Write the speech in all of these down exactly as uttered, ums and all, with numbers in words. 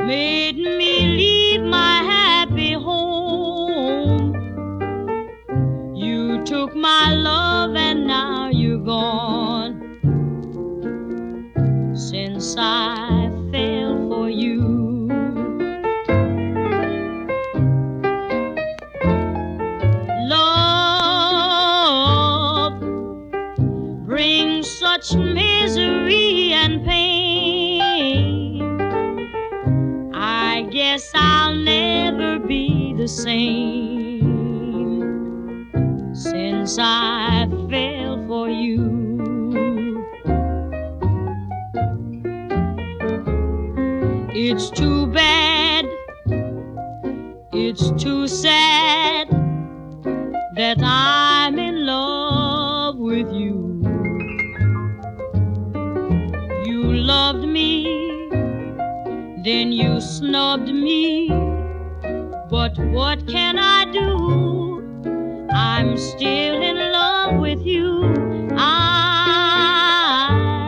made me leave my happy home. You took my love and now you're gone. Since I fell for you, love brings such misery and pain. I guess I'll never be the same since I fell for you. It's too bad, it's too sad that I'm in love with you. You loved me, then you snubbed me, but what can I do? I'm still in love with you. I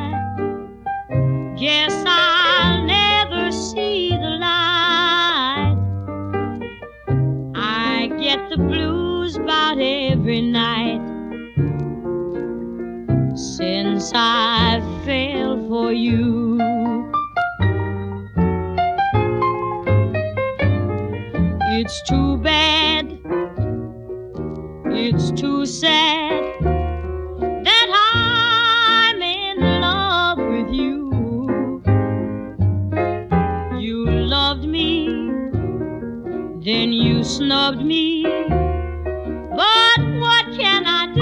guess I'll never see the light. I get the blues about every night since I fell for you. It's too bad, it's too sad that I'm in love with you. You loved me, then you snubbed me, but what can I do?